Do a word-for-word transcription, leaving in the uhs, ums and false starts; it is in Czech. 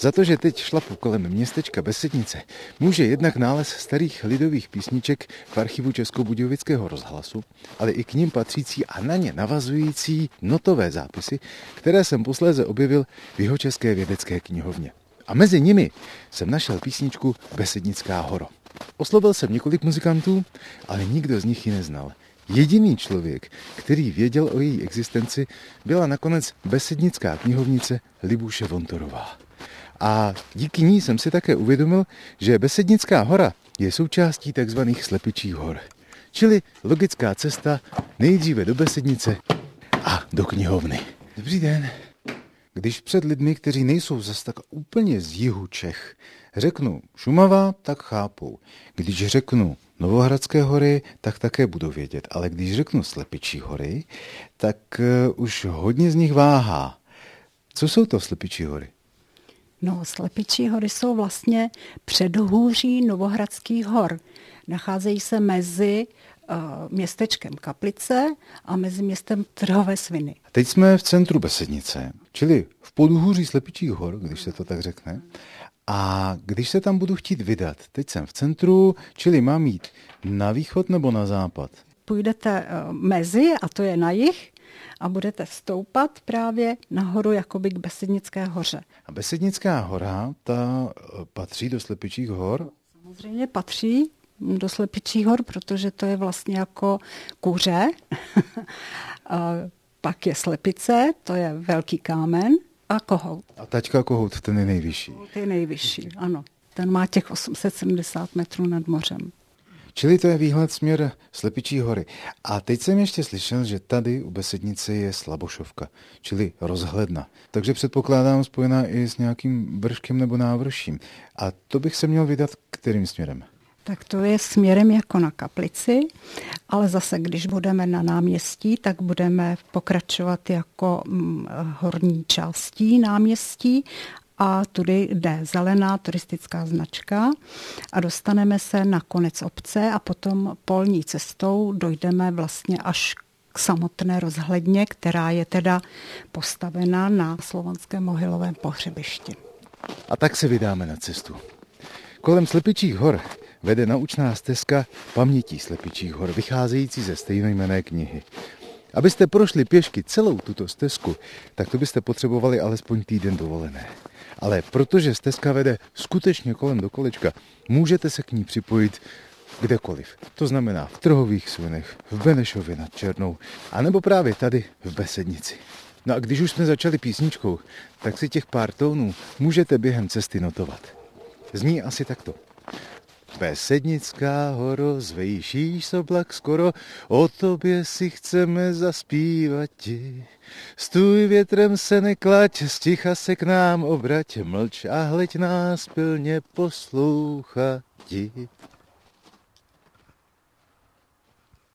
Za to, že teď šlapu kolem městečka Besednice, může jednak nález starých lidových písniček v archivu Českobudějovického rozhlasu, ale i k nim patřící a na ně navazující notové zápisy, které jsem posléze objevil v Jihočeské vědecké knihovně. A mezi nimi jsem našel písničku Besednická horo. Oslovil jsem několik muzikantů, ale nikdo z nich ji neznal. Jediný člověk, který věděl o její existenci, byla nakonec besednická knihovnice Libuše Vontorová. A díky ní jsem si také uvědomil, že Besednická hora je součástí takzvaných Slepičích hor. Čili logická cesta nejdříve do Besednice a do knihovny. Dobrý den. Když před lidmi, kteří nejsou zas tak úplně z jihu Čech, řeknu Šumava, tak chápou. Když řeknu Novohradské hory, tak také budou vědět. Ale když řeknu Slepičí hory, tak uh, už hodně z nich váhá. Co jsou to Slepičí hory? No, Slepičí hory jsou vlastně předhůří Novohradských hor. Nacházejí se mezi uh, městečkem Kaplice a mezi městem Trhové Sviny. Teď jsme v centru Besednice, čili v podhůří Slepičích hor, když se to tak řekne. A když se tam budu chtít vydat, teď jsem v centru, čili mám jít na východ nebo na západ? Půjdete uh, mezi, a to je na jih, a budete stoupat právě nahoru jakoby k Besednické hoře. A Besednická hora, ta patří do Slepičích hor? Samozřejmě patří do Slepičích hor, protože to je vlastně jako kuře. Pak je Slepice, to je velký kámen, a Kohout. A taťka Kohout, ten je nejvyšší. Ten je nejvyšší, ano. Ten má těch osm set sedmdesát metrů nad mořem. Čili to je výhled směr Slepičí hory. A teď jsem ještě slyšel, že tady u Besednice je Slabošovka, čili rozhledna. Takže předpokládám spojená i s nějakým vrškem nebo návrším. A to bych se měl vydat kterým směrem? Tak to je směrem jako na Kaplici, ale zase, když budeme na náměstí, tak budeme pokračovat jako hm, horní částí náměstí, a tudy jde zelená turistická značka a dostaneme se na konec obce a potom polní cestou dojdeme vlastně až k samotné rozhledně, která je teda postavena na Slovanském mohylovém pohřebišti. A tak se vydáme na cestu. Kolem Slepičích hor vede naučná stezka Pamětí Slepičích hor, vycházející ze stejnojmenné knihy. Abyste prošli pěšky celou tuto stezku, tak to byste potřebovali alespoň týden dovolené. Ale protože stezka vede skutečně kolem do kolečka, můžete se k ní připojit kdekoliv. To znamená v Trhových Svinech, v Benešově nad Černou, anebo právě tady v Besednici. No a když už jsme začali písničkou, tak si těch pár tónů můžete během cesty notovat. Zní asi takto. Besednická horo, zvejšíš oblak skoro, o tobě si chceme zaspívati. Stůj větrem se neklaď, sticha se k nám obrať, mlč a hleď nás pilně poslouchati.